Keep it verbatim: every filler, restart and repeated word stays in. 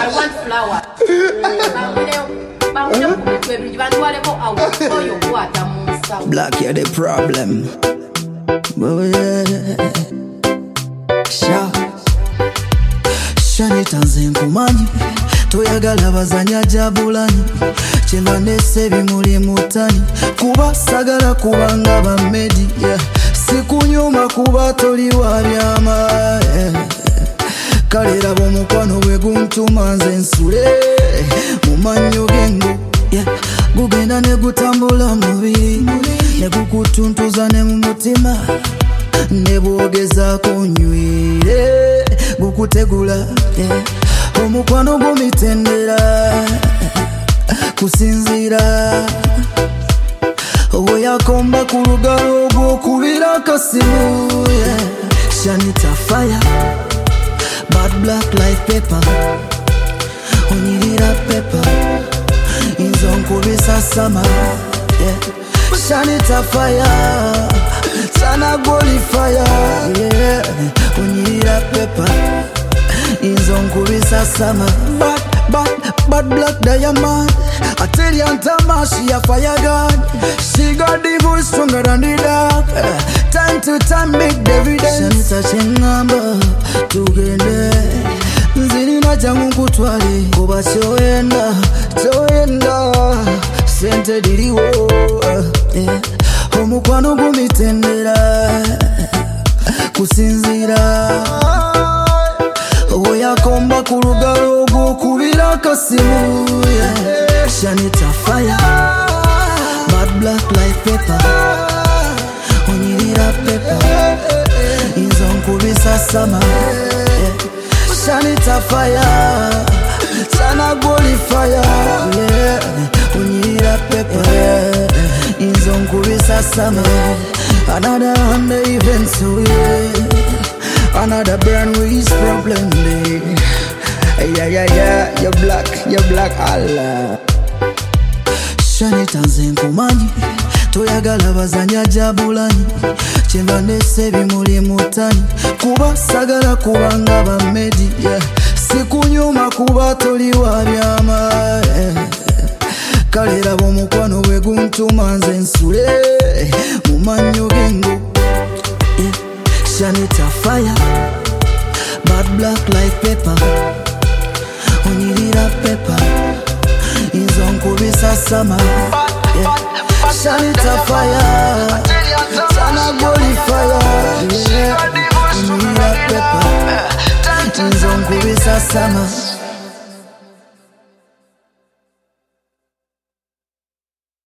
want flower. Black, you're the problem. Oh yeah. Sha Shani tanze nkumanyi toyagala bazanya jabulanyi kyemba nese bimuli mutani kuba sagala kubanga bamedi yeah. Sikunyuma kuba toli wa byama yeah. Kalera bomukwano bwe guntuma nze nsule mumanyo gengo yeah. Gugenda ne gutambula mubiri ne gukutuntuza ne mu mutima ne bwogeza kunywire gukutegula yeah. Omukwano gumitendera kusinzira oyakomba ku lugalo gw'okubira akasimu yeah. Shanita fire bad black like pepper onyirira pepper inzo nkubisa sama yeah. Shanita fire sana goli fire yeah. Onyirira pepper inzo nkubisa sama bad bad bad black diamond I tell you Antama she a fire god. She got the voice stronger than the dark. Time to time make evidence. Shanita chengamba tugende nzirina jangu kutwale kuba choenda choenda sente diriwo yeah. Omukwano gumitendera kusinzira oyakomba ku lugalo gw'okubira akasimu yeah. Shanita fire bad black like pepper onyirira pepper inzo nkubisa sama yeah. Shanita fire sana goli fire yeah. Onyirira pepper yeah. Inzo nkubisa sama another under event so yeah. Another brand with problem day. Yeah yeah yeah, you're black, you're black Allah. Shanita nze nkumanyi toyagala bazanya jabulanyi kyemba nese bimuli mutani kuba sagala kubanga bamedi yeah. Sikunyuma kuba toli wa byama yeah. Kalera bomukwano bwe guntuma nze nsule mumanyo gengo yeah. Shanita fire bad black like pepper onyirira pepper inzo nkubisa sama yeah. Shanita fire sana goli fire yeah. Onyirira pepper inzo nkubisa sama